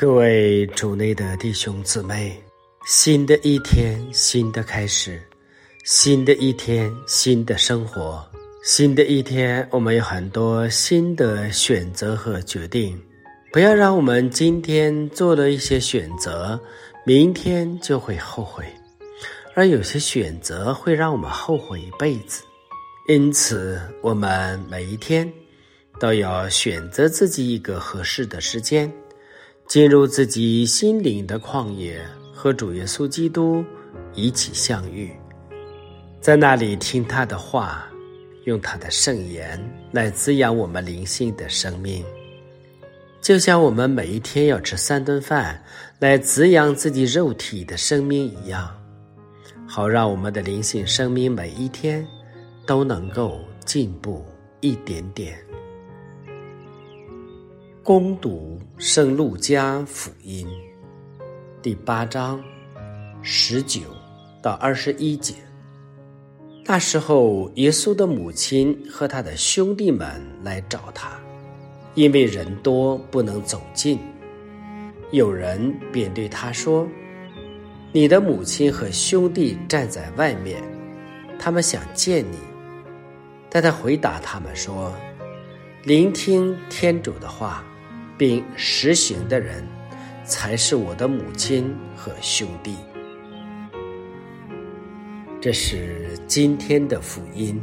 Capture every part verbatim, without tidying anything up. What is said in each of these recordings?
各位主内的弟兄姊妹，新的一天，新的开始，新的一天，新的生活，新的一天，我们有很多新的选择和决定。不要让我们今天做了一些选择，明天就会后悔，而有些选择会让我们后悔一辈子。因此，我们每一天都要选择自己一个合适的时间，进入自己心灵的旷野，和主耶稣基督一起相遇，在那里听他的话，用他的圣言来滋养我们灵性的生命。就像我们每一天要吃三顿饭来滋养自己肉体的生命一样，好让我们的灵性生命每一天都能够进步一点点。恭读圣路加福音第八章十九到二十一节。那时候，耶稣的母亲和他的兄弟们来找他，因为人多不能走近。有人便对他说：“你的母亲和兄弟站在外面，他们想见你。”但他回答他们说：“聆听天主的话并实行的人，才是我的母亲和兄弟。”这是今天的福音。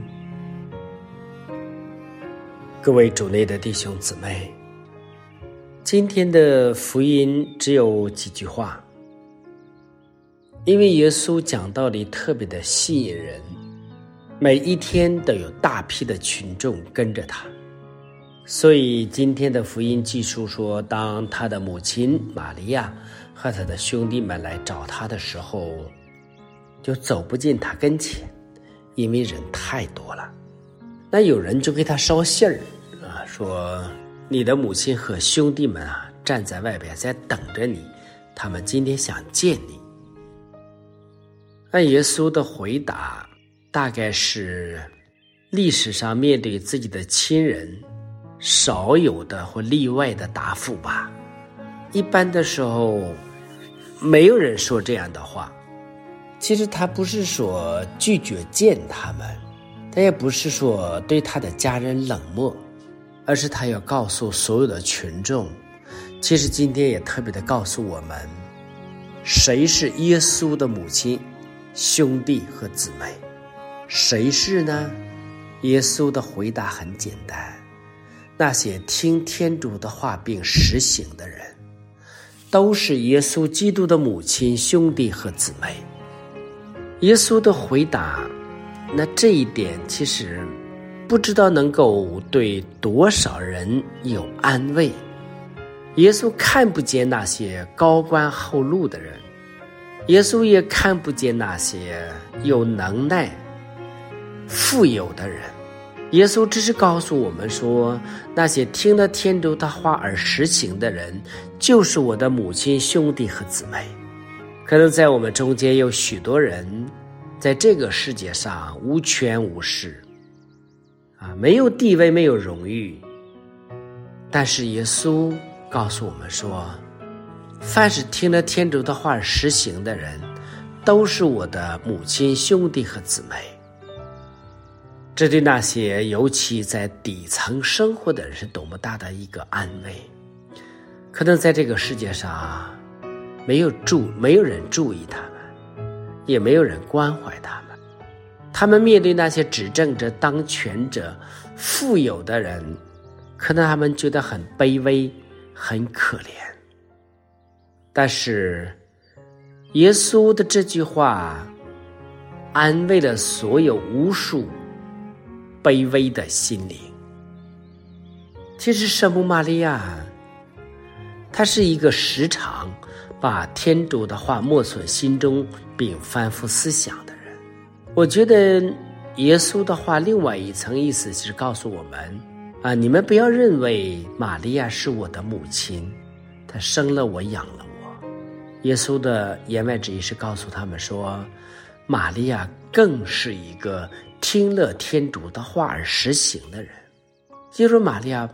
各位主内的弟兄姊妹，今天的福音只有几句话，因为耶稣讲道理特别的吸引人，每一天都有大批的群众跟着他。所以今天的福音记述说，当他的母亲玛利亚和他的兄弟们来找他的时候，就走不进他跟前，因为人太多了。那有人就给他捎信儿啊，说你的母亲和兄弟们啊站在外边在等着你，他们今天想见你。那耶稣的回答大概是历史上面对自己的亲人少有的或例外的答复吧。一般的时候没有人说这样的话。其实他不是说拒绝见他们，他也不是说对他的家人冷漠，而是他要告诉所有的群众，其实今天也特别的告诉我们，谁是耶稣的母亲、兄弟和姊妹。谁是呢？耶稣的回答很简单，那些听天主的话并实行的人，都是耶稣基督的母亲、兄弟和姊妹。耶稣的回答，那这一点其实不知道能够对多少人有安慰。耶稣看不见那些高官厚禄的人，耶稣也看不见那些有能耐富有的人。耶稣只是告诉我们说，那些听了天主的话而实行的人，就是我的母亲、兄弟和姊妹。可能在我们中间有许多人在这个世界上无权无势啊，没有地位，没有荣誉，但是耶稣告诉我们说，凡是听了天主的话而实行的人，都是我的母亲、兄弟和姊妹。这对那些尤其在底层生活的人是多么大的一个安慰。可能在这个世界上没有注没有人注意他们，也没有人关怀他们。他们面对那些执政者、当权者、富有的人，可能他们觉得很卑微、很可怜。但是耶稣的这句话安慰了所有无数卑微的心灵。其实圣母玛利亚，她是一个时常把天主的话默存心中并反复思想的人。我觉得耶稣的话另外一层意思是告诉我们啊，你们不要认为玛利亚是我的母亲，她生了我，养了我。耶稣的言外之意是告诉他们说，玛利亚更是一个听了天主的话而实行的人。就是玛利亚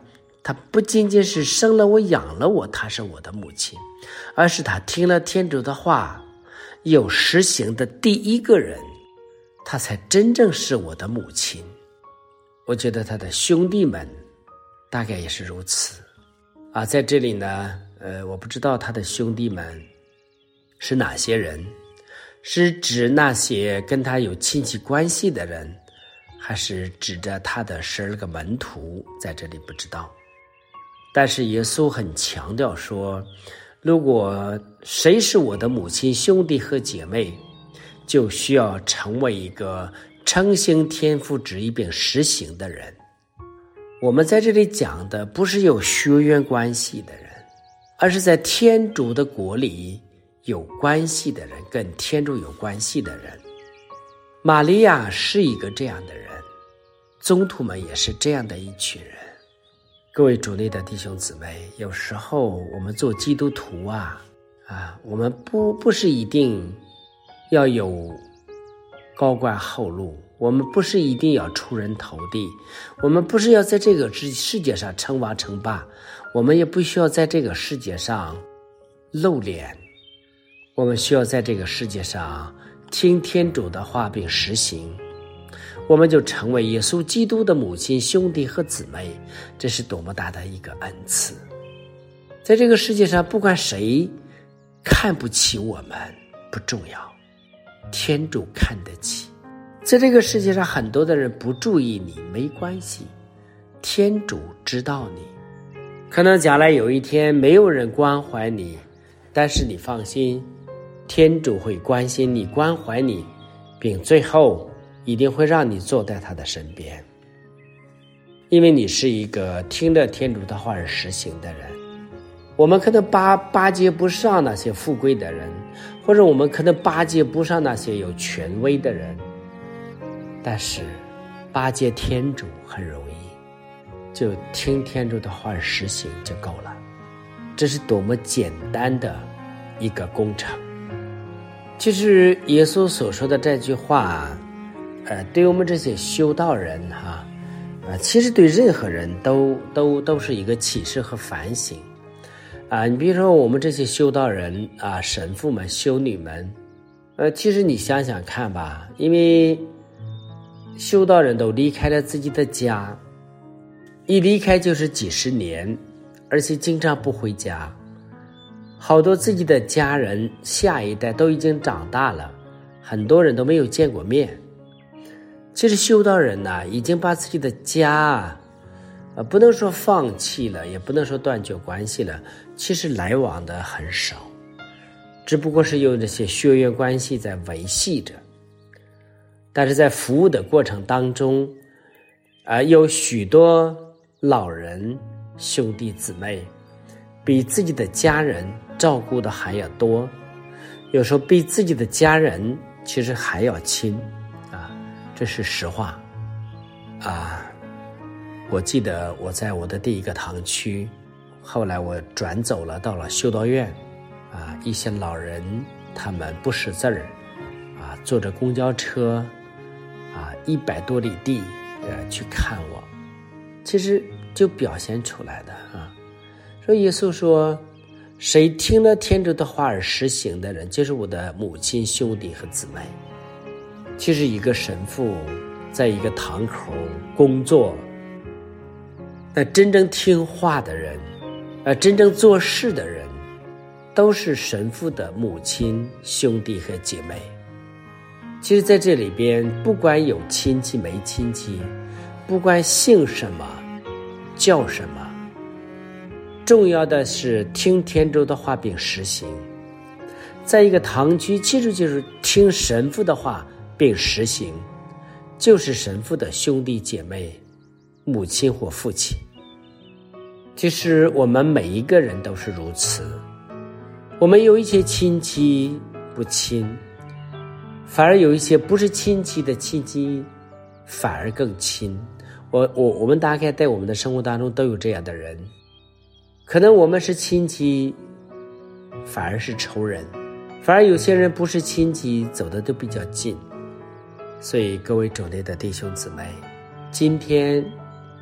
她不仅仅是生了我养了我，她是我的母亲，而是她听了天主的话有实行的第一个人，她才真正是我的母亲。我觉得他的兄弟们大概也是如此啊。在这里呢，呃，我不知道他的兄弟们是哪些人，是指那些跟他有亲戚关系的人，还是指着他的十二个门徒，在这里不知道。但是耶稣很强调说，如果谁是我的母亲、兄弟和姐妹，就需要成为一个承行天父旨意并实行的人。我们在这里讲的不是有血缘关系的人，而是在天主的国里有关系的人，跟天主有关系的人。玛利亚是一个这样的人，宗徒们也是这样的一群人。各位主内的弟兄姊妹，有时候我们做基督徒啊，啊，我们不不是一定要有高官厚禄，我们不是一定要出人头地，我们不是要在这个世界上称王称霸，我们也不需要在这个世界上露脸，我们需要在这个世界上听天主的话并实行，我们就成为耶稣基督的母亲、兄弟和姊妹，这是多么大的一个恩赐。在这个世界上，不管谁看不起我们不重要，天主看得起。在这个世界上，很多的人不注意你没关系，天主知道你。可能将来有一天没有人关怀你，但是你放心，天主会关心你、关怀你，并最后一定会让你坐在他的身边，因为你是一个听着天主的话而实行的人。我们可能巴巴结不上那些富贵的人，或者我们可能巴结不上那些有权威的人，但是巴结天主很容易，就听天主的话而实行就够了。这是多么简单的一个工程。其实耶稣所说的这句话，呃，对我们这些修道人哈，呃，其实对任何人都都都是一个启示和反省。啊，你比如说我们这些修道人啊，神父们、修女们，呃，其实你想想看吧，因为修道人都离开了自己的家，一离开就是几十年，而且经常不回家，好多自己的家人下一代都已经长大了，很多人都没有见过面。其实修道人呢，已经把自己的家呃，不能说放弃了，也不能说断绝关系了，其实来往的很少，只不过是有这些血缘关系在维系着。但是在服务的过程当中，啊、呃，有许多老人兄弟姊妹比自己的家人照顾的还要多，有时候比自己的家人其实还要亲啊，这是实话啊。我记得我在我的第一个堂区，后来我转走了，到了修道院啊，一些老人他们不识字儿啊，坐着公交车啊，一百多里地呃去看我，其实就表现出来的啊。说耶稣说，谁听了天主的话而实行的人，就是我的母亲、兄弟和姊妹。其实一个神父在一个堂口工作，那真正听话的人，呃，真正做事的人，都是神父的母亲、兄弟和姐妹。其实在这里边，不管有亲戚没亲戚，不管姓什么叫什么，重要的是听天主的话并实行。在一个堂区，其实就是听神父的话并实行，就是神父的兄弟姐妹、母亲或父亲。其实我们每一个人都是如此，我们有一些亲戚不亲，反而有一些不是亲戚的亲戚反而更亲。我我我们大概在我们的生活当中都有这样的人，可能我们是亲戚，反而是仇人，反而有些人不是亲戚，走的都比较近。所以各位主内的弟兄姊妹，今天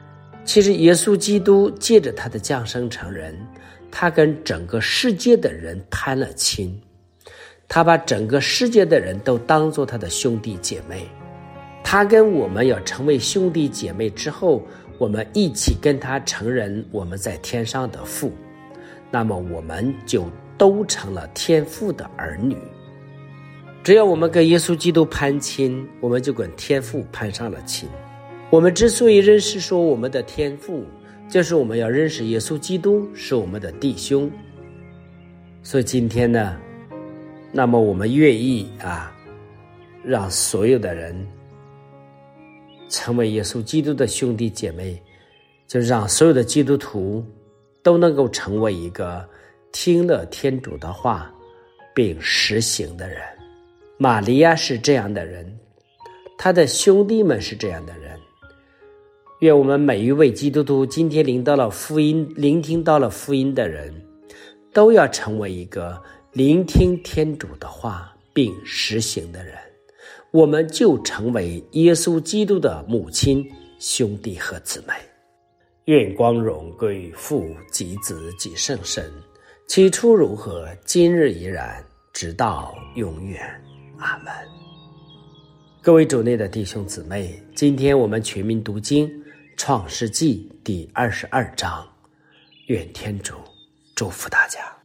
其实耶稣基督借着他的降生成人，他跟整个世界的人攀了亲，他把整个世界的人都当作他的兄弟姐妹。他跟我们要成为兄弟姐妹之后，我们一起跟他承认我们在天上的父，那么我们就都成了天父的儿女。只要我们跟耶稣基督攀亲，我们就跟天父攀上了亲。我们之所以认识说我们的天父，就是我们要认识耶稣基督是我们的弟兄。所以今天呢，那么我们愿意啊，让所有的人成为耶稣基督的兄弟姐妹，就让所有的基督徒都能够成为一个听了天主的话并实行的人。玛利亚是这样的人，他的兄弟们是这样的人。愿我们每一位基督徒今天领到了福音，聆听到了福音的人，都要成为一个聆听天主的话并实行的人，我们就成为耶稣基督的母亲、兄弟和姊妹。愿光荣归于父及子及圣神，起初如何，今日依然，直到永远。阿们。各位主内的弟兄姊妹，今天我们全民读经创世纪第二十二章，愿天主祝福大家。